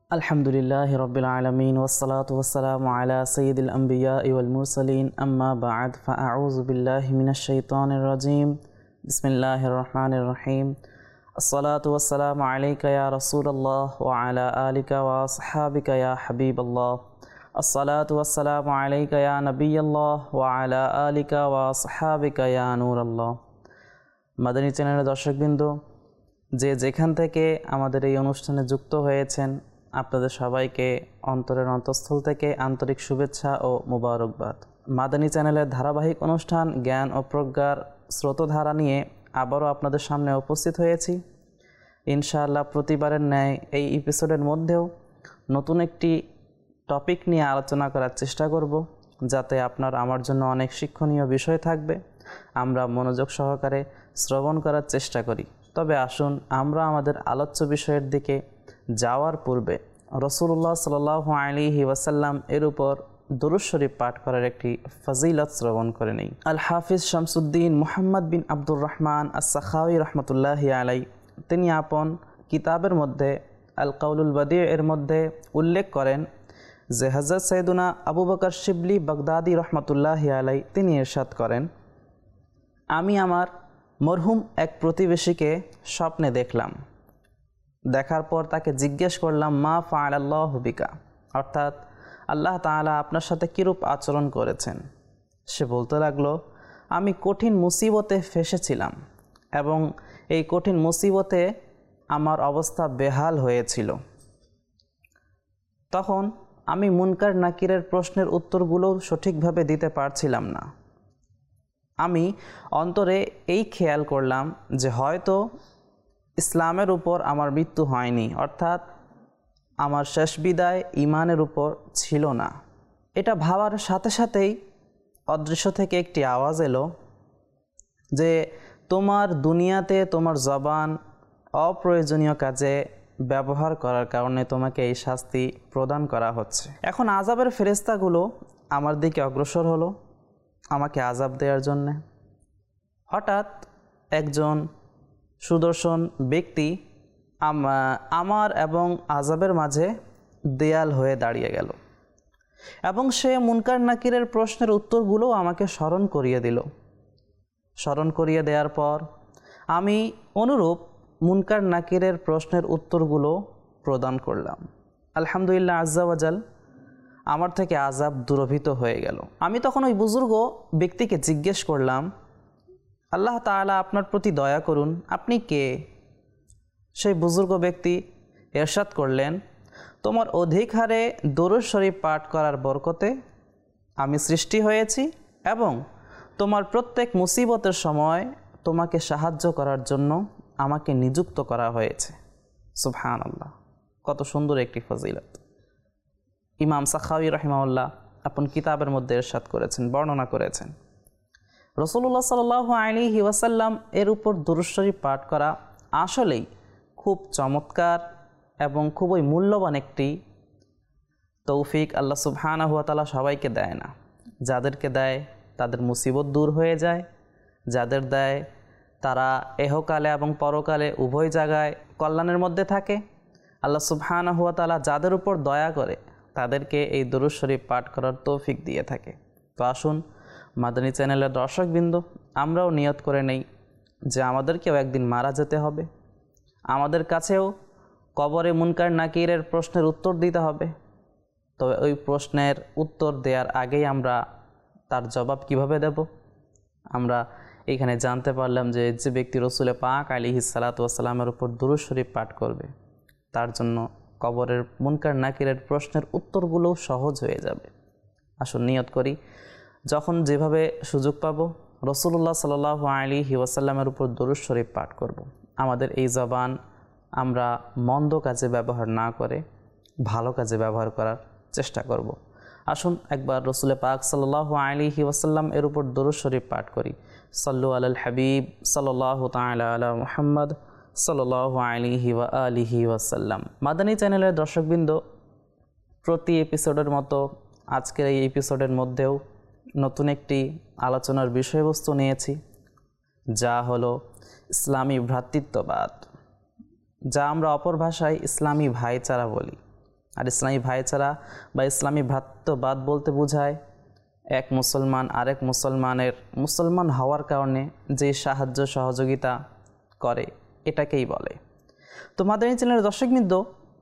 अल्हम्दुलिल्लाहि रब्बिल आलमीन वस्सलातु वस्सलामु अला सय्यिदिल अंबियाइ वल मुरसलीन अम्मा बअद फ़अऊज़ु बिल्लाहि मिनश शैतानिर रजीम बिस्मिल्लाहिर रहमानिर रहीम अस्सलातु वस्सलामु अलैका या रसूलल्लाह व अला आलिका व अस्हाबिका या हबीबल्लाह अस्सलातु वस्सलामु अलैका या नबियल्लाह व अला आलिका व अस्हाबिका या नूरल्लाह। মাদানী চ্যানেলের দর্শকবৃন্দ, যে যেখান থেকে আমাদের এই অনুষ্ঠানে যুক্ত হয়েছেন, আপনাদের সবাইকে অন্তরের অন্তঃস্থল থেকে আন্তরিক শুভেচ্ছা ও মোবারকবাদ। মাদানী চ্যানেলের ধারাবাহিক অনুষ্ঠান জ্ঞান ও প্রজ্ঞার স্রোতধারা নিয়ে আবারও আপনাদের সামনে উপস্থিত হয়েছি। ইনশাআল্লাহ প্রতিবারের ন্যায় এই এপিসোডের মধ্যেও নতুন একটি টপিক নিয়ে আলোচনা করার চেষ্টা করব, যাতে আপনার আমার জন্য অনেক শিক্ষণীয় বিষয় থাকবে। আমরা মনোযোগ সহকারে শ্রবণ করার চেষ্টা করি। তবে আসুন আমরা আমাদের আলোচ্য বিষয়ের দিকে যাওয়ার পূর্বে রাসূলুল্লাহ সাল্লাল্লাহু আলাইহি ওয়াসাল্লাম এর উপর দুরূদ শরীফ পাঠ করার একটি ফজিলত শ্রবণ করে নেই। আল হাফিজ শামসুদ্দিন মুহাম্মদ বিন আব্দুর রহমান আস-সাখাওয়ী রাহমাতুল্লাহি আলাইহি তিনি আপন কিতাবের মধ্যে আল কাউলুল বাদি এর মধ্যে উল্লেখ করেন যে হযরত সাইয়েদুনা আবু বকর শিবলি বাগদাদি রাহমাতুল্লাহি আলাইহি তিনি ইরশাদ করেন, আমি আমার মরহুম এক প্রতিবেশীকে স্বপ্নে দেখলাম। দেখার পর তাকে জিজ্ঞেস করলাম, মা ফাআলাল্লাহু বিকা, অর্থাৎ আল্লাহ তাআলা আপনার সাথে কীরূপ আচরণ করেছেন। সে বলতে লাগলো, আমি কঠিন মুসিবতে ফেঁসেছিলাম এবং এই কঠিন মুসিবতে আমার অবস্থা বেহাল হয়েছিল। তখন আমি মুনকার নাকিরের প্রশ্নের উত্তরগুলো সঠিকভাবে দিতে পারছিলাম না। আমি অন্তরে এই খেয়াল করলাম যে হয়তো ইসলামের উপর আমার মৃত্যু হয়নি, অর্থাৎ আমার শেষ বিদায় ঈমানের উপর ছিল না। এটা ভাবার সাথে সাথেই অদৃশ্য থেকে একটি আওয়াজ এলো যে তোমার দুনিয়াতে তোমার জবান অপ্রয়োজনীয় কাজে ব্যবহার করার কারণে তোমাকে এই শাস্তি প্রদান করা হচ্ছে। এখন আযাবের ফেরেশতাগুলো আমার দিকে অগ্রসর হলো আমাকে আযাব দেওয়ার জন্যে। হঠাৎ একজন সুদর্শন ব্যক্তি আমার এবং আযাবের মাঝে দেয়াল হয়ে দাঁড়িয়ে গেল এবং সে মুনকার নাকিরের প্রশ্নের উত্তরগুলো আমাকে স্মরণ করিয়ে দিল। স্মরণ করিয়ে দেওয়ার পর আমি অনুরূপ মুনকার নাকিরের প্রশ্নের উত্তরগুলো প্রদান করলাম। আলহামদুলিল্লাহ আজ্জা ওয়াজাল আমার থেকে আযাব দূরভীত হয়ে গেল। আমি তখন ওই বুজুর্গ ব্যক্তিকে জিজ্ঞেস করলাম, আল্লাহ তাআলা আপনার প্রতি দয়া করুন, আপনি কে? সেই বুজুর্গ ব্যক্তি ইরশাদ করলেন, তোমার অধিক হারে দুরূদ শরীফ পাঠ করার বরকতে আমি সৃষ্টি হয়েছি এবং তোমার প্রত্যেক মুসিবতের সময় তোমাকে সাহায্য করার জন্য আমাকে নিযুক্ত করা হয়েছে। সুবহানাল্লাহ, কত সুন্দর একটি ফজিলত। ইমাম সাখাওয়ী রাহিমাহুল্লাহ আপন কিতাবের মধ্যে ইরশাদ করেছেন, বর্ণনা করেছেন, রাসূলুল্লাহ সাল্লাল্লাহু আলাইহি ওয়াসাল্লাম এর উপর দুরূদ শরীফ পাঠ করা আসলেই খুব চমৎকার এবং খুবই মূল্যবান একটি তৌফিক। আল্লাহ সুবহানাহু ওয়া তাআলা সবাইকে দেয় না, যাদেরকে দেয় তাদের মুসিবত দূর হয়ে যায়, যাদের দেয় তারা এহকালে এবং পরকালে উভয় জায়গায় কল্যাণের মধ্যে থাকে। আল্লাহ সুবহানাহু ওয়া তাআলা যাদের উপর দয়া করে তাদেরকে এই দুরূদ শরীফ পাঠ করার তৌফিক দিয়ে থাকে। তো আসুন মাদানী চ্যানেলের দর্শকবৃন্দ, আমরাও নিয়ত করে নেই যে আমাদেরকেও একদিন মারা যেতে হবে, আমাদের কাছেও কবরে মুনকার নাকিরের প্রশ্নের উত্তর দিতে হবে। তবে ওই প্রশ্নের উত্তর দেওয়ার আগেই আমরা তার জবাব কিভাবে দেব, আমরা এখানে জানতে পারলাম যে যে ব্যক্তি রাসূল পাক আলাইহিস সালাতু ওয়াস সালামের উপর দুরূদ শরীফ পাঠ করবে তার জন্য কবরের মুনকার নাকিরের প্রশ্নের উত্তরগুলোও সহজ হয়ে যাবে। আসুন নিয়ত করি, যখন যেভাবে সুযোগ পাব রাসূলুল্লাহ সাল্লাল্লাহু আলাইহি ওয়াসাল্লামের উপর দুরূদ শরীফ পাঠ করব। আমাদের এই জবান আমরা মন্দ কাজে ব্যবহার না করে ভালো কাজে ব্যবহার করার চেষ্টা করব। আসুন একবার রাসূল পাক সাল্লাল্লাহু আলাইহি ওয়াসাল্লাম এর উপর দুরূদ শরীফ পাঠ করি। সাল্লু আলাল হাবিব সাল্লাল্লাহু তাআলা আলা মুহাম্মদ সাল্লাল্লাহু আলাইহি ওয়া আলিহি ওয়াসাল্লাম। মাদানী চ্যানেলের দর্শকবৃন্দ, প্রতি এপিসোডের মতো আজকের এই এপিসোডের মধ্যেও নতুন একটি আলোচনার বিষয়বস্তু নিয়েছি, যা হলো ইসলামী ভ্রাতৃত্ববাদ, যা আমরা অপর ভাষায় ইসলামী ভাইচারা বলি। আর ইসলামী ভাইচারা বা ইসলামী ভ্রাতৃত্ববাদ বলতে বোঝায় এক মুসলমান আরেক মুসলমান হওয়ার কারণে যে সাহায্য সহযোগিতা করে এটাকেই বলে। তো মাদানী চ্যানেলের দর্শকবৃন্দ,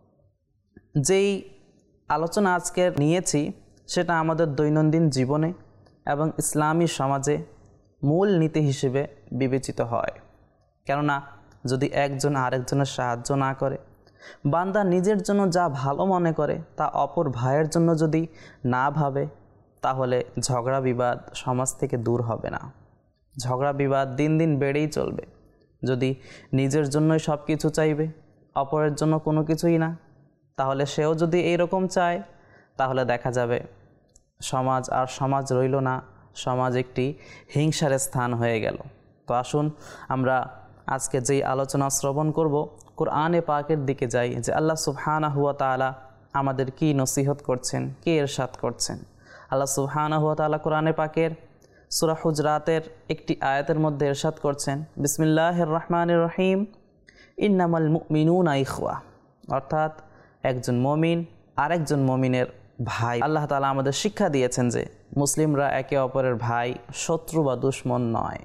যেই আলোচনা আজকে নিয়েছি সেটা আমাদের দৈনন্দিন জীবনে এবং ইসলামী সমাজে মূল নীতি হিসেবে বিবেচিত হয়। কেননা যদি একজন আরেকজনের সাহায্য না করে, বান্দা নিজের জন্য যা ভালো মনে করে তা অপর ভাইয়ের জন্য যদি না ভাবে, তাহলে ঝগড়া বিবাদ সমাজ থেকে দূর হবে না। ঝগড়া বিবাদ দিন দিন বেড়েই চলবে। যদি নিজের জন্যই সব কিছু চাইবে, অপরের জন্য কোনো কিছুই না, তাহলে সেও যদি এইরকম চায়, তাহলে দেখা যাবে সমাজ আর সমাজ রইল না, সমাজ একটি হিংসার স্থান হয়ে গেল। তো আসুন আমরা আজকে যেই আলোচনা শ্রবণ করব, কোরআনে পাকের দিকে যাই যে আল্লাহ সুবহানাহু ওয়া তাআলা আমাদের কি নসিহত করছেন, কি ইরশাদ করছেন। আল্লাহ সুবহানাহু ওয়া তাআলা কোরআনে পাকের সূরা হুজরাতের একটি আয়াতের মধ্যে ইরশাদ করছেন, বিসমিল্লাহির রহমানির রহিম, ইন্নামাল মুমিনুনা ইখওয়া, অর্থাৎ একজন মুমিন আরেকজন মুমিনের ভাই। আল্লাহ তাআলা আমাদের শিক্ষা দিয়েছেন যে মুসলিমরা একে অপরের ভাই, শত্রু বা দুশমন নয়।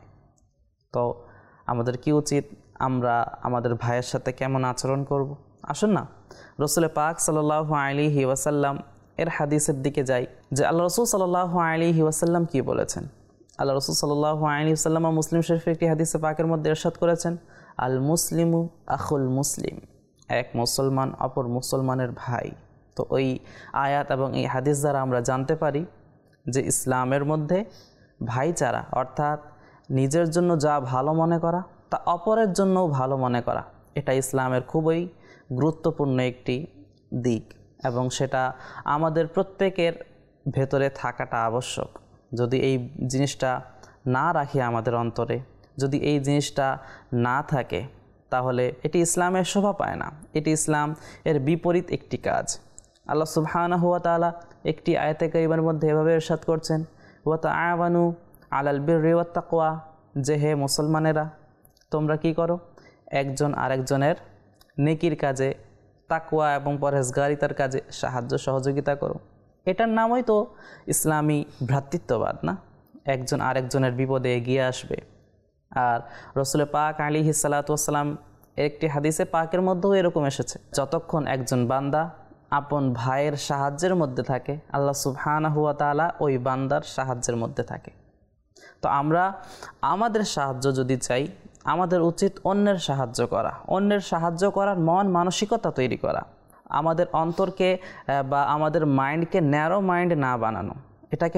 তো আমাদের কি উচিত, আমরা আমাদের ভাইয়ের সাথে কেমন আচরণ করব? আসুন না রাসূল পাক সাল্লাল্লাহু আলাইহি ওয়াসাল্লাম এর হাদিসের দিকে যাই যে আল্লাহ রাসূল সাল্লাল্লাহু আলাইহি ওয়াসাল্লাম কি বলেছেন। আল্লাহ রাসূল সাল্লাল্লাহু আলাইহি ওয়াসাল্লাম মুসলিম শরীফের একটি হাদিসে পাকের মধ্যে ইরশাদ করেছেন, আল মুসলিমু আখুল মুসলিম, এক মুসলমান অপর মুসলমানের ভাই। তো ওই আয়াত এবং এই হাদিস দ্বারা আমরা জানতে পারি যে ইসলামের মধ্যে ভাইচারা অর্থাৎ নিজের জন্য যা ভালো মনে করা তা অপরের জন্যও ভালো মনে করা, এটা ইসলামের খুবই গুরুত্বপূর্ণ একটি দিক এবং সেটা আমাদের প্রত্যেকের ভেতরে থাকাটা আবশ্যক। যদি এই জিনিসটা না রাখি আমাদের অন্তরে, যদি এই জিনিসটা না থাকে, তাহলে এটি ইসলামের শোভা পায় না, এটি ইসলাম এর বিপরীত একটি কাজ। আল্লাহ সুবহানাহু ওয়া তাআলা একটি আয়াতে কারিমার মধ্যে এভাবে ইরশাদ করছেন, ওয়া তাআওয়ানু আলাল বিররি ওয়াত তাকওয়া, যে হে মুসলমানেরা তোমরা কি করো, একজন আরেকজনের নেকির কাজে, তাকওয়া এবং পরহেজগারিতার কাজে সাহায্য সহযোগিতা করো। এটার নামই তো ইসলামী ভ্রাতৃত্ববাদ না? একজন আরেকজনের বিপদে এগিয়ে আসবে। আর রাসূল পাক আলাইহিস সালাতু ওয়াস সালাম একটি হাদিসে পাকের মধ্যেও এরকম এসেছে, যতক্ষণ একজন বান্দা আপন ভাইয়ের সাহায্যের মধ্যে থাকে, আল্লাহ সুবহানাহু ওয়া তাআলা ওই বান্দার সাহায্যের মধ্যে থাকে। তো আমরা আমাদের সাহায্য যদি চাই, আমাদের উচিত অন্যের সাহায্য করা, অন্যের সাহায্য করার মন মানসিকতা তৈরি করা, আমাদের অন্তরকে বা আমাদের মাইন্ডকে ন্যারো মাইন্ড না বানানো, এটাকে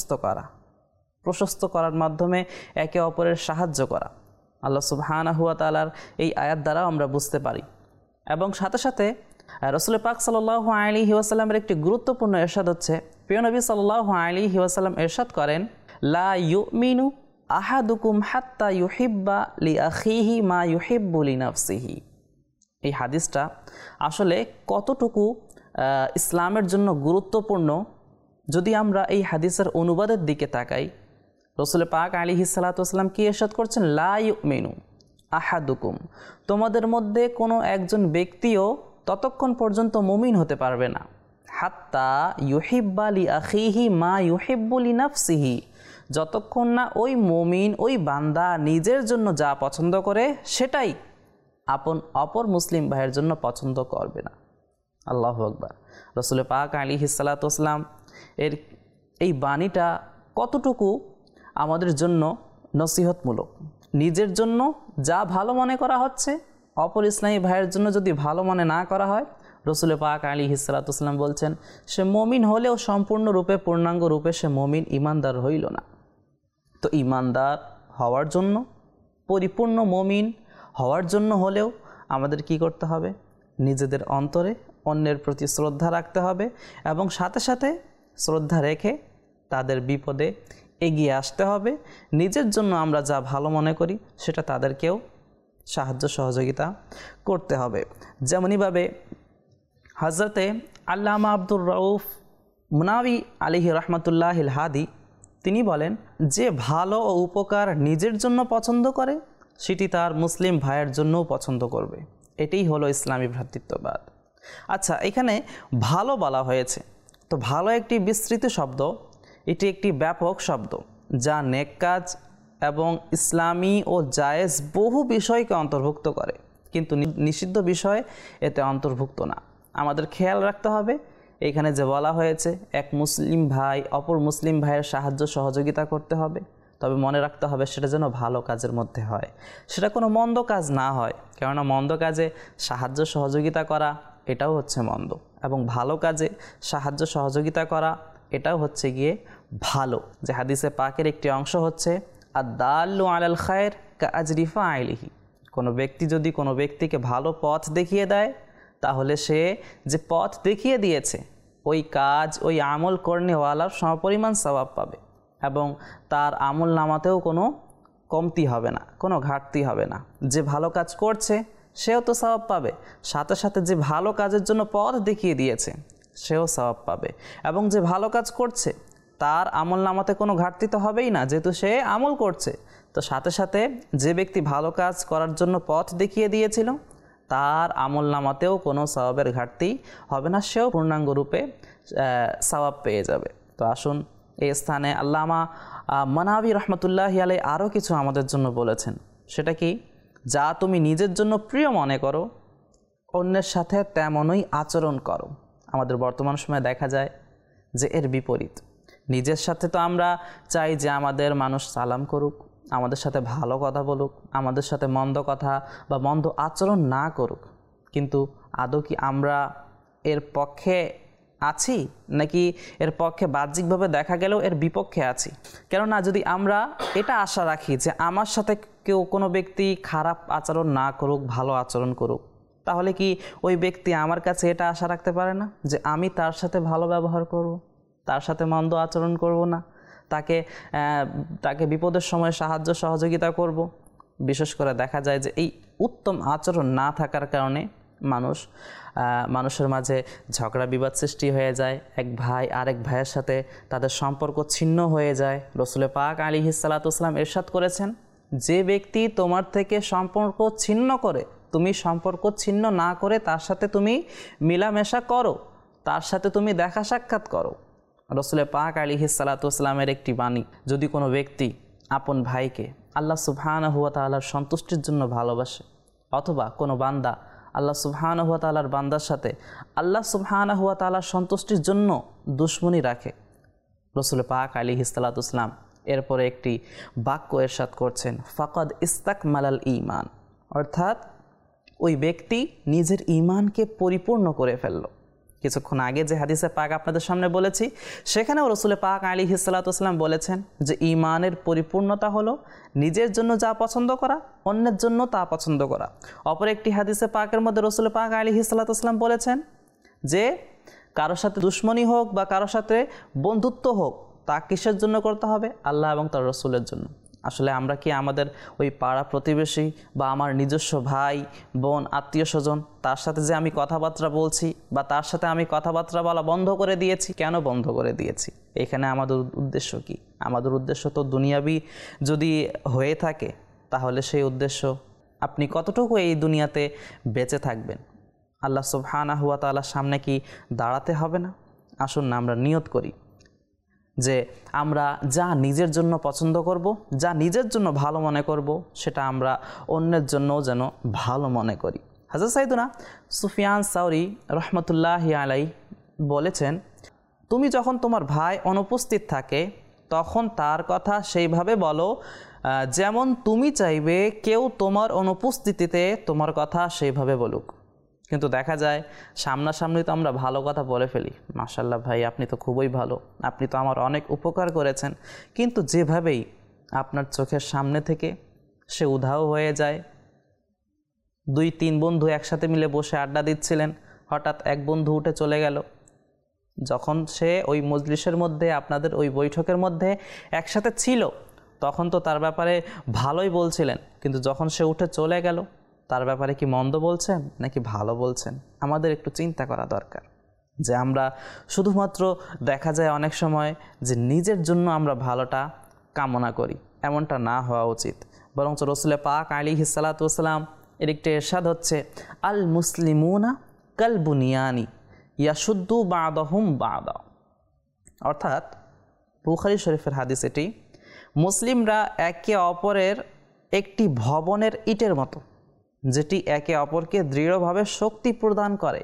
প্রশস্ত করার মাধ্যমে একে অপরের সাহায্য করা আল্লাহ সুবহানাহু ওয়া তাআলার এই আয়াত দ্বারা আমরা বুঝতে পারি। এবং সাথে সাথে রাসূল পাক সাল্লাল্লাহু আলাইহি ওয়াসাল্লামের একটি গুরুত্বপূর্ণ ইরশাদ হচ্ছে, প্রিয় নবী সাল্লাল্লাহু আলাইহি ওয়াসাল্লাম ইরশাদ করেন, লা ইউমিনু আহাদুকুম হাত্তা ইউহিব্বা লিআখিহি মা ইউহিব্বু লিনাফসিহি। এই হাদিসটা আসলে কতটুকু ইসলামের জন্য গুরুত্বপূর্ণ যদি আমরা এই হাদিসের অনুবাদের দিকে তাকাই। রাসূল পাক আলাইহিস সালাতু ওয়াস সালাম কি ইরশাদ করছেন, লা ইউমিনু আহাদুকুম, তোমাদের মধ্যে কোনো একজন ব্যক্তিও ততক্ষণ পর্যন্ত মুমিন হতে পারবে না, হাত্তা ইউহিব্বা লিআখিহি মা ইউহিব্বু লিনাফসিহি, যতক্ষণ না ওই মুমিন, ওই বান্দা নিজের জন্য যা পছন্দ করে সেটাই অপর মুসলিম ভাইয়ের জন্য পছন্দ করবে না। আল্লাহু আকবার। রাসূল পাক আলাইহিস সালাতু ওয়াস সালাম এর এই বাণীটা কতটুকু আমাদের জন্য নসিহতমূলক। নিজের জন্য যা ভালো মনে করা হচ্ছে, অপর ইসলামী ভাইয়ের জন্য যদি ভালো মনে না করা হয়, রাসূল পাক আলাইহিস সালাতু ওয়াস সালাম বলছেন সে মুমিন হলেও সম্পূর্ণরূপে পূর্ণাঙ্গ রূপে সে মুমিন ঈমানদার হইল না। তো ঈমানদার হওয়ার জন্য, পরিপূর্ণ মুমিন হওয়ার জন্য হলেও আমাদের কি করতে হবে, নিজেদের অন্তরে অন্যের প্রতি শ্রদ্ধা রাখতে হবে এবং সাথে সাথে শ্রদ্ধা রেখে তাদের বিপদে এগিয়ে আসতে হবে। নিজের জন্য আমরা যা ভালো মনে করি সেটা তাদেরকেও সাহায্য সহযোগিতা করতে হবে। যেমনইভাবে হযরতে আল্লামা আব্দুর রউফ মুনাওয়ি আলাইহি রাহমাতুল্লাহিল হাদি তিনি বলেন, যে ভালো ও উপকার নিজের জন্য পছন্দ করে সেটি তার মুসলিম ভাইয়ের জন্যও পছন্দ করবে। এটাই হলো ইসলামী ভ্রাতৃত্ববাদ। আচ্ছা, এখানে ভালো বলা হয়েছে, তো ভালো একটি বিস্তৃত শব্দ, এটি একটি ব্যাপক শব্দ যা নেক কাজ এবং ইসলামী ও জায়েজ বহু বিষয়কে অন্তর্ভুক্ত করে, কিন্তু নিষিদ্ধ বিষয় এতে অন্তর্ভুক্ত না। আমাদের খেয়াল রাখতে হবে, এখানে যে বলা হয়েছে এক মুসলিম ভাই অপর মুসলিম ভাইয়ের সাহায্য সহযোগিতা করতে হবে, তবে মনে রাখতে হবে সেটা যেন ভালো কাজের মধ্যে হয়, সেটা কোনো মন্দ কাজ না হয়। কেননা মন্দ কাজে সাহায্য সহযোগিতা করা এটাও হচ্ছে মন্দ, এবং ভালো কাজে সাহায্য সহযোগিতা করা এটাও হচ্ছে গিয়ে ভালো। যে হাদিসে পাকের একটি অংশ হচ্ছে আদ-দাল্লু আলাল খায়র কাআজরি ফাইলিহি, কোনো ব্যক্তি যদি কোনো ব্যক্তিকে ভালো পথ দেখিয়ে দেয়, তাহলে সে যে পথ দেখিয়ে দিয়েছে ওই কাজ ওই আমল করনেওয়ালার সমপরিমাণ সওয়াব পাবে, এবং তার আমল নামাতেও কোনো কমতি হবে না, কোনো ঘাটতি হবে না। যে ভালো কাজ করছে সেও তো সওয়াব পাবে, সাথে সাথে যে ভালো কাজের জন্য পথ দেখিয়ে দিয়েছে সেও সওয়াব পাবে, এবং যে ভালো কাজ করছে তার আমল নামাতে কোনো ঘাটতি তো হবেই না, যেহেতু সে আমল করছে। তো সাথে সাথে যে ব্যক্তি ভালো কাজ করার জন্য পথ দেখিয়ে দিয়েছিল তার আমল নামাতেও কোনো সওয়াবের ঘাটতি হবে না, সেও পূর্ণাঙ্গরূপে সওয়াব পেয়ে যাবে। তো আসুন, এই স্থানে আল্লামা মানাবী রহমতুল্লাহি আলাইহি আরও কিছু আমাদের জন্য বলেছেন। সেটা কি? যা তুমি নিজের জন্য প্রিয় মনে করো অন্যের সাথে তেমনই আচরণ করো। আমাদের বর্তমান সময়ে দেখা যায় যে এর বিপরীত। নিজের সাথে তো আমরা চাই যে আমাদের মানুষ সালাম করুক, আমাদের সাথে ভালো কথা বলুক, আমাদের সাথে মন্দ কথা বা মন্দ আচরণ না করুক, কিন্তু আদৌ কি আমরা এর পক্ষে আছি, নাকি এর পক্ষে বাহ্যিকভাবে দেখা গেলেও এর বিপক্ষে আছি? কেননা যদি আমরা এটা আশা রাখি যে আমার সাথে কেউ কোনো ব্যক্তি খারাপ আচরণ না করুক, ভালো আচরণ করুক, তাহলে কি ওই ব্যক্তি আমার কাছে এটা আশা রাখতে পারে না যে আমি তার সাথে ভালো ব্যবহার করব, তার সাথে মন্দ আচরণ করব না, তাকে বিপদের সময় সাহায্য সহযোগিতা করব? বিশেষ করে দেখা যায় যে এই উত্তম আচরণ না থাকার কারণে মানুষের মাঝে ঝগড়া বিবাদ সৃষ্টি হয়ে যায়, এক ভাই আরেক ভাইয়ের সাথে তাদের সম্পর্ক ছিন্ন হয়ে যায়। রাসূল পাক আলাইহিস সালাতু ওয়াস সালাম ইরশাদ করেছেন, যে ব্যক্তি তোমার থেকে সম্পর্ক ছিন্ন করে, তুমি সম্পর্ক ছিন্ন না করে তার সাথে তুমি মিলামেশা করো, তার সাথে তুমি দেখা সাক্ষাৎ করো। রাসূল পাক আলাইহিস সালাতু ওয়াস সালামের একটি বাণী, যদি কোনো ব্যক্তি আপন ভাইকে আল্লাহ সুবহানাহু ওয়া তাআলার সন্তুষ্টির জন্য ভালোবাসে, অথবা কোনো বান্দা আল্লাহ সুবহানাহু ওয়া তাআলার বান্দার সাথে আল্লাহ সুবহানাহু ওয়া তাআলার সন্তুষ্টির জন্য দুশমনি রাখে, রাসূল পাক আলাইহিস সালাতু ওয়াস সালাম এরপরে একটি বাক্য ইরশাদ করছেন, ফাকাদ ইস্তাকমালাল ঈমান, অর্থাৎ ওই ব্যক্তি নিজের ঈমানকে পরিপূর্ণ করে ফেলল। কিছুক্ষণ আগে যে হাদিসে পাক আপনাদের সামনে বলেছি, সেখানেও রাসূল পাক আলাইহিস সালাতু ওয়াস সালাম বলেছেন যে ঈমানের পরিপূর্ণতা হলো নিজের জন্য যা পছন্দ করা, অন্যের জন্য তা পছন্দ করা। অপর একটি হাদিসে পাকের মধ্যে রাসূল পাক আলাইহিস সালাতু ওয়াস সালাম বলেছেন যে কারোর সাথে দুশমনি হোক বা কারোর সাথে বন্ধুত্ব হোক, তা কিসের জন্য করতে হবে? আল্লাহ এবং তার রাসূলের জন্য। আসলে আমরা কি আমাদের ওই পাড়া প্রতিবেশী বা আমার নিজস্ব ভাই বোন আত্মীয় স্বজন, তার সাথে যে আমি কথাবার্তা বলছি বা তার সাথে আমি কথাবার্তা বলা বন্ধ করে দিয়েছি, কেন বন্ধ করে দিয়েছি? এখানে আমাদের উদ্দেশ্য কি? আমাদের উদ্দেশ্য তো দুনিয়াবি যদি হয়ে থাকে, তাহলে সেই উদ্দেশ্য আপনি কতটুকু এই দুনিয়াতে বেঁচে থাকবেন? আল্লাহ সুবহানাহু ওয়া তাআলার সামনে কি দাঁড়াতে হবে না? আসুন না আমরা নিয়ত করি যে আমরা যা নিজের জন্য পছন্দ করব, যা নিজের জন্য ভালো মনে করব, সেটা আমরা অন্যের জন্যও যেন ভালো মনে করি। হযরত সাইয়েদুনা সুফিয়ান সাওরি রহমতুল্লাহি আলাইহি বলেছেন, তুমি যখন তোমার ভাই অনুপস্থিত থাকে তখন তার কথা সেইভাবে বলো যেমন তুমি চাইবে কেউ তোমার অনুপস্থিতিতে তোমার কথা সেইভাবে বলুক। কিন্তু দেখা যায় সামনাসামনি তো আমরা ভালো কথা বলে ফেলি, মাশাআল্লাহ ভাই আপনি তো খুবই ভালো, আপনি তো আমার অনেক উপকার করেছেন, কিন্তু যেভাবেই আপনার চোখের সামনে থেকে সে উধাও হয়ে যায়। 2-3 বন্ধু একসাথে মিলে বসে আড্ডা দিচ্ছিলেন, হঠাৎ এক বন্ধু উঠে চলে গেল। যখন সে ওই মজলিসের মধ্যে, আপনাদের ওই বৈঠকের মধ্যে একসাথে ছিল, তখন তো তার ব্যাপারে ভালোই বলছিলেন, কিন্তু যখন সে উঠে চলে গেল তার ব্যাপারে কি মন্দ বলছেন নাকি ভালো বলছেন? আমাদের একটু চিন্তা করা দরকার যে আমরা শুধুমাত্র দেখা যায় অনেক সময় যে নিজের জন্য আমরা ভালোটা কামনা করি, এমনটা না হওয়া উচিত। বরঞ্চ রাসূল পাক আলাইহিস সালাতু ওয়াস সালাম এর একটি ইরশাদ হচ্ছে, আল মুসলিমুনা কাল বুনিয়ানি ইয়াশুদ্দু বা'দাহুম বা'দা। অর্থাৎ বুখারী শরীফের হাদিস এটি, মুসলিমরা একে অপরের একটি ভবনের ইটের মতো, যেটি একে অপরকে দৃঢ়ভাবে শক্তি প্রদান করে।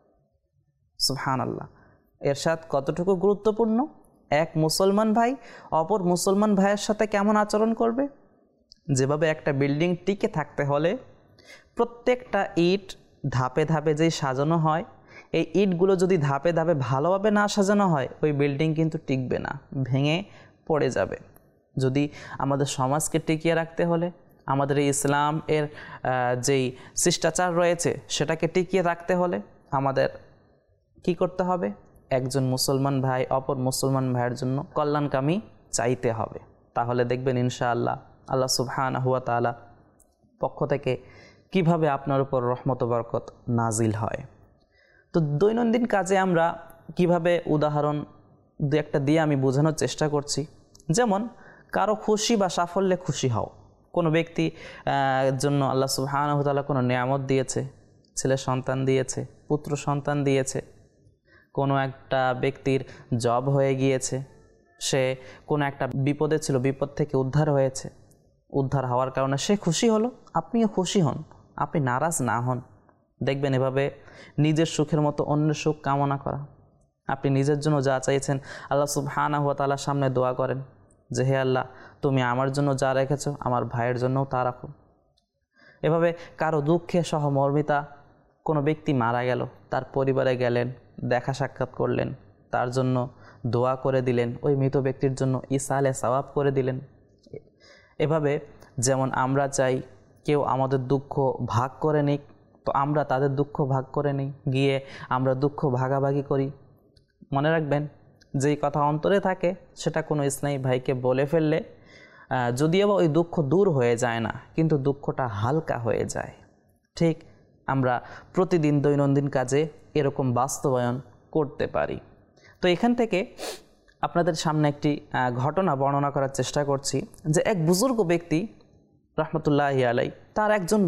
সুবহানাল্লাহ, এরশাদ কতটুকু গুরুত্বপূর্ণ। এক মুসলমান ভাই অপর মুসলমান ভাইয়ের সাথে কেমন আচরণ করবে? যেভাবে একটা বিল্ডিং টিকে থাকতে হলে প্রত্যেকটা ইট ধাপে ধাপে যেই সাজানো হয়, এই ইটগুলো যদি ধাপে ধাপে ভালোভাবে না সাজানো হয়, ওই বিল্ডিং কিন্তু টিকবে না, ভেঙে পড়ে যাবে। যদি আমাদের সমাজকে টিকিয়ে রাখতে হলে, আমাদের এই ইসলাম এর যেই শিষ্টাচার রয়েছে সেটাকে টিকিয়ে রাখতে হলে আমাদের কি করতে হবে? একজন মুসলমান ভাই অপর মুসলমান ভাইয়ের জন্য কল্যাণকামী চাইতে হবে। তাহলে দেখবেন ইনশাআল্লাহ আল্লাহ সুবহানাহু ওয়া তাআলা পক্ষ থেকে কিভাবে আপনার উপর রহমত ও বরকত নাজিল হয়। তো দৈনন্দিন কাজে আমরা কিভাবে উদাহরণ দু একটা দিয়ে আমি বোঝানোর চেষ্টা করছি। যেমন কারো খুশি বা সাফল্যে খুশি হও। কোনো ব্যক্তি জন্য আল্লাহ সুবহানাহু ওয়া তাআলা কোনো নিয়ামত দিয়েছে, ছেলে সন্তান দিয়েছে, পুত্র সন্তান দিয়েছে, কোনো একটা ব্যক্তির জব হয়ে গিয়েছে, সে কোনো একটা বিপদে ছিল, বিপদ থেকে উদ্ধার হয়েছে, উদ্ধার হওয়ার কারণে সে খুশি হলো, আপনিও খুশি হন, আপনি নারাজ না হন। দেখবেন এভাবে নিজের সুখের মতো অন্যের সুখ কামনা করা। আপনি নিজের জন্য যা চাইছেন আল্লাহ সুবহানাহু ওয়া তাআলার সামনে দোয়া করেন যে হে আল্লাহ, তুমি আমার জন্য যা রেখেছো আমার ভাইয়ের জন্যও তা রাখো। এভাবে কারো দুঃখে সহমর্মিতা, কোনো ব্যক্তি মারা গেল, তার পরিবারে গেলেন, দেখা সাক্ষাৎ করলেন, তার জন্য দোয়া করে দিলেন, ওই মৃত ব্যক্তির জন্য ইসালে সওয়াব করে দিলেন। এভাবে যেমন আমরা চাই কেউ আমাদের দুঃখ ভাগ করে নিক, তো আমরা তাদের দুঃখ ভাগ করে নিই, গিয়ে আমরা দুঃখ ভাগাভাগি করি। মনে রাখবেন, যেই কথা অন্তরে থাকে সেটা কোনো ইসলামী ভাইকে বলে ফেললে যদিও বা ওই দুঃখ দূর হয়ে যায় না, কিন্তু দুঃখটা হালকা হয়ে যায়। ঠিক আমরা প্রতিদিন দৈনন্দিন কাজে এরকম বাস্তবায়ন করতে পারি। তো এখান থেকে আপনাদের সামনে একটি ঘটনা বর্ণনা করার চেষ্টা করছি যে এক বুজুর্গ ব্যক্তি রহমতুল্লাহি আলাই, তার একজন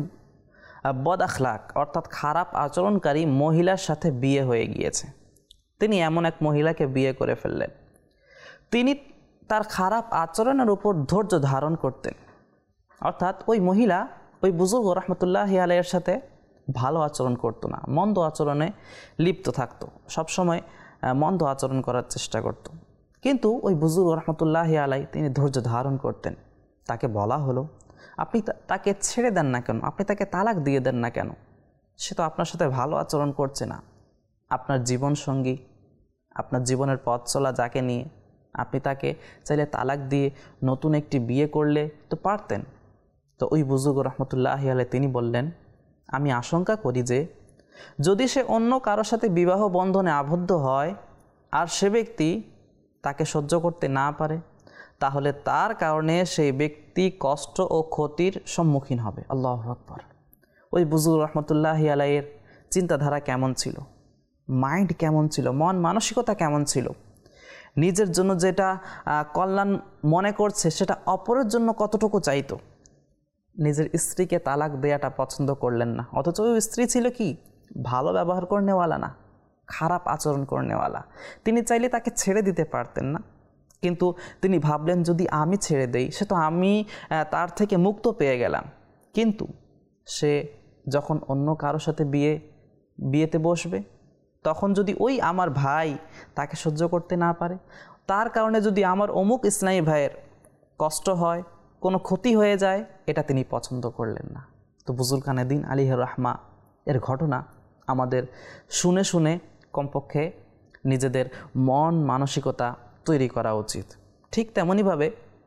বদ আখলাক অর্থাৎ খারাপ আচরণকারী মহিলার সাথে বিয়ে হয়ে গিয়েছে। তিনি এমন এক মহিলাকে বিয়ে করে ফেললেন। তিনি তার খারাপ আচরণের উপর ধৈর্য ধারণ করতেন, অর্থাৎ ওই মহিলা ওই বুজুর্গ রহমতুল্লাহি আলাইয়ের সাথে ভালো আচরণ করতো না, মন্দ আচরণে লিপ্ত থাকতো, সবসময় মন্দ আচরণ করার চেষ্টা করত। কিন্তু ওই বুজুর্গ রহমতুল্লাহি আলাই তিনি ধৈর্য ধারণ করতেন। তাকে বলা হলো, আপনি তাকে ছেড়ে দেন না কেন, আপনি তাকে তালাক দিয়ে দেন না কেন? সে তো আপনার সাথে ভালো আচরণ করছে না। আপনার জীবন সঙ্গী, আপনার জীবনের পথ চলা যাকে নিয়ে, আপনি তাকে চাইলে তালাক দিয়ে নতুন একটি বিয়ে করলে তো পারতেন। তো ওই বুজুর্গ রহমতুল্লাহি আলাই তিনি বললেন, আমি আশঙ্কা করি যে যদি সে অন্য কারোর সাথে বিবাহ বন্ধনে আবদ্ধ হয় আর সে ব্যক্তি তাকে সহ্য করতে না পারে, তাহলে তার কারণে সেই ব্যক্তি কষ্ট ও ক্ষতির সম্মুখীন হবে। আল্লাহু আকবার। ওই বুজুর্গ রহমতুল্লাহি আলাইয়ের চিন্তাধারা কেমন ছিল, মাইন্ড কেমন ছিল, মন মানসিকতা কেমন ছিল? নিজের জন্য যেটা কল্যাণ মনে করছে সেটা অপরের জন্য কতটুকু চাইতো। নিজের স্ত্রীকে তালাক দেয়াটা পছন্দ করলেন না, অথচ ওই স্ত্রী ছিল কি ভালো ব্যবহার করনেওয়ালা না, খারাপ আচরণ করনেওয়ালা। তিনি চাইলে তাকে ছেড়ে দিতে পারতেন না, কিন্তু তিনি ভাবলেন যদি আমি ছেড়ে দেই সে তো আমি তার থেকে মুক্ত পেয়ে গেলাম। কিন্তু সে যখন অন্য কারোর সাথে বিয়েতে বসবে, তখন যদি ওই আমার ভাই তাকে সহ্য করতে না পারে, তার কারণে যদি আমার অমুক ইসলামী ভাইয়ের কষ্ট হয়, কোনো ক্ষতি হয়ে যায়, এটা তিনি পছন্দ করলেন না। তো বুজুর্গানে দিন আলাইহির রাহমা এর ঘটনা আমাদের শুনে শুনে কমপক্ষে নিজেদের মন মানসিকতা তৈরি করা উচিত। ঠিক তেমনইভাবে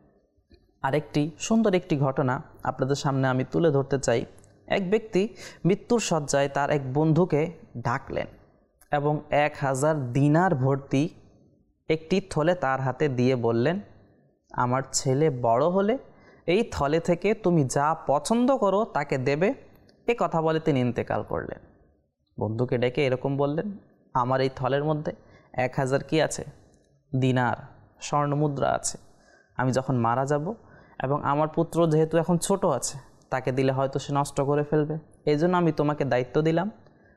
আরেকটি সুন্দর একটি ঘটনা আপনাদের সামনে আমি তুলে ধরতে চাই। এক ব্যক্তি মৃত্যুর শয্যায় তার এক বন্ধুকে ডাকলেন এবং 1000 দিনার ভর্তি একটি থলে তার হাতে দিয়ে বললেন, আমার ছেলে বড় হলে এই থলে থেকে তুমি যা পছন্দ করো তাকে দেবে। এ কথা বলে তিনি ইন্তেকাল করলেন। বন্ধুকে ডেকে এরকম বললেন, আমার এই থলের মধ্যে 1000 কি আছে? দিনার, স্বর্ণমুদ্রা আছে। আমি যখন মারা যাব এবং আমার পুত্র যেহেতু এখন ছোট আছে, তাকে দিলে হয়তো সে নষ্ট করে ফেলবে, এই জন্য আমি তোমাকে দায়িত্ব দিলাম,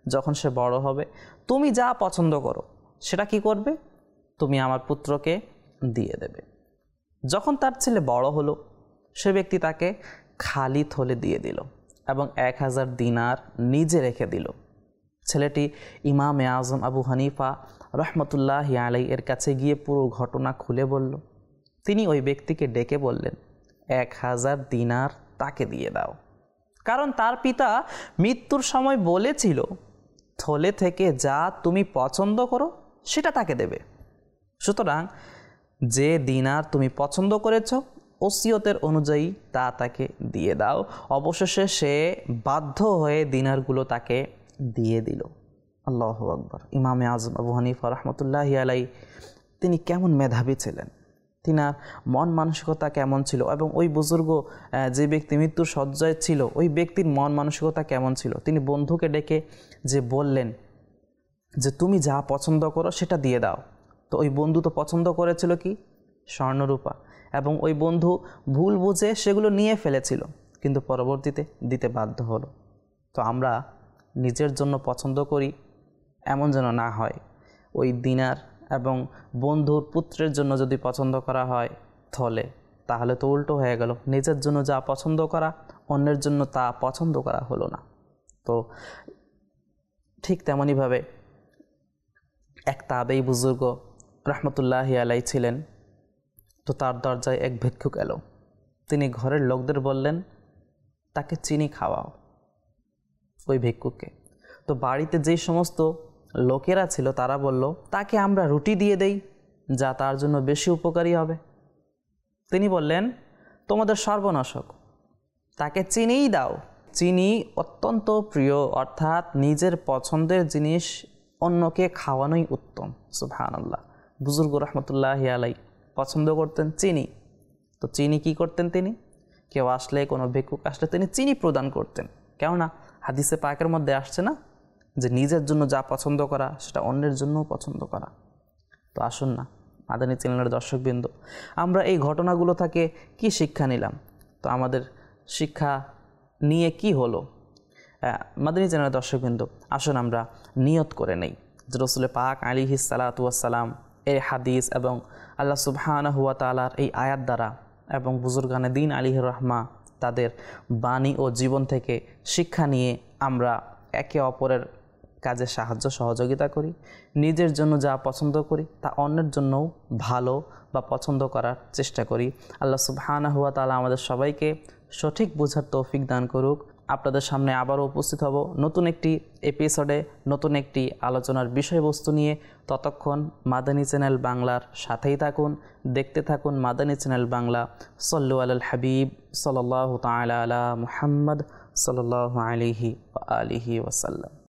যখন সে বড় হবে তুমি যা পছন্দ করো সেটা কি করবে, তুমি আমার পুত্রকে দিয়ে দেবে। যখন তার ছেলে বড় হলো সে ব্যক্তি তাকে খালি থলে দিয়ে দিল এবং 1000 দিনার নিজে রেখে দিল। ছেলেটি ইমামে আজম আবু হানিফা রহমতুল্লাহি আলাই এর কাছে গিয়ে পুরো ঘটনা খুলে বলল। তিনি ওই ব্যক্তিকে ডেকে বললেন, 1000 দিনার তাকে দিয়ে দাও, কারণ তার পিতা মৃত্যুর সময় বলেছিল থলে থেকে যা তুমি পছন্দ করো সেটা তাকে দেবে। সুতরাং যে দিনার তুমি পছন্দ করেছো ওসিয়তের অনুযায়ী তা তাকে দিয়ে দাও। অবশেষে সে বাধ্য হয়ে দিনারগুলো তাকে দিয়ে দিল। আল্লাহু আকবার। ইমামে আজম আবু হানিফা রহমতুল্লাহি আলাই তিনি কেমন মেধাবী ছিলেন, তিনার মন মানসিকতা কেমন ছিল, এবং ওই বুজুর্গ যে ব্যক্তি মৃত্যুর শয্যায় ছিল ওই ব্যক্তির মন মানসিকতা কেমন ছিল। তিনি বন্ধুকে ডেকে যে বললেন যে তুমি যা পছন্দ করো সেটা দিয়ে দাও। তো ওই বন্ধু তো পছন্দ করেছিল কি স্বর্ণরূপা, এবং ওই বন্ধু ভুল বুঝে সেগুলো নিয়ে ফেলেছিল, কিন্তু পরবর্তীতে দিতে বাধ্য হলো। তো আমরা নিজের জন্য পছন্দ করি এমন যেন না হয়। ওই দিনার এবং বন্ধুর পুত্রের জন্য যদি পছন্দ করা হয় থলে, তাহলে তো উল্টো হয়ে গেল, নিজের জন্য যা পছন্দ করা অন্যের জন্য তা পছন্দ করা হলো না। তো ঠিক তেমনইভাবে এক তাবেই বুজুর্গ রহমতুল্লাহি আলাই ছিলেন। তো তার দরজায় এক ভিক্ষুক এলো। তিনি ঘরের লোকদের বললেন তাকে চিনি খাওয়াও, ওই ভিক্ষুককে। তো বাড়িতে যেই সমস্ত লোকেরা ছিল তারা বলল তাকে আমরা রুটি দিয়ে দেই, যা তার জন্য বেশি উপকারী হবে। তিনি বললেন তোমাদের সর্বনাশক, তাকে চিনিই দাও। চিনি অত্যন্ত প্রিয়, অর্থাৎ নিজের পছন্দের জিনিস অন্যকে খাওয়ানোই উত্তম। সুবহানাল্লাহ। বুজুর্গ রহমতুল্লাহি আলাই পছন্দ করতেন চিনি। তো চিনি কি করতেন তিনি, কেউ আসলে কোনো ভিক্ষুক আসলে তিনি চিনি প্রদান করতেন। কেননা হাদিসে পাকের মধ্যে আসছে না যে নিজের জন্য যা পছন্দ করা সেটা অন্যের জন্যও পছন্দ করা। তো আসুন না মাদানী চ্যানেলের দর্শকবৃন্দ, আমরা এই ঘটনাগুলো থেকে কি শিক্ষা নিলাম? তো আমাদের শিক্ষা নিয়ে কি হলো? মাদানী চ্যানেলের দর্শকবৃন্দ, আসুন আমরা নিয়ত করে নেই যে রাসূল পাক আলাইহিস সালাতু ওয়াস সালাম এই হাদিস এবং আল্লাহ সুবহানাহু ওয়া তাআলার এই আয়াত দ্বারা এবং বুজুর্গানে দ্বীন আলাইহির রহমা তাদের বাণী ও জীবন থেকে শিক্ষা নিয়ে আমরা একে অপরের কাজে সাহায্য সহযোগিতা করি, নিজের জন্য যা পছন্দ করি তা অন্যের জন্যও ভালো বা পছন্দ করার চেষ্টা করি। আল্লাহ সুবহানাহু ওয়া তাআলা আমাদের সবাইকে সঠিক বোঝার তৌফিক দান করুক। আপনাদের সামনে আবারও উপস্থিত হব নতুন একটি এপিসোডে, নতুন একটি আলোচনার বিষয়বস্তু নিয়ে। ততক্ষণ মাদানী চ্যানেল বাংলার সাথেই থাকুন, দেখতে থাকুন মাদানী চ্যানেল বাংলা। সল্লু আলাল হাবিব সাল্লাল্লাহু তাআলা আলা মুহাম্মদ সাল্লাল্লাহু আলাইহি ওয়া আলিহি ওয়াসাল্লাম।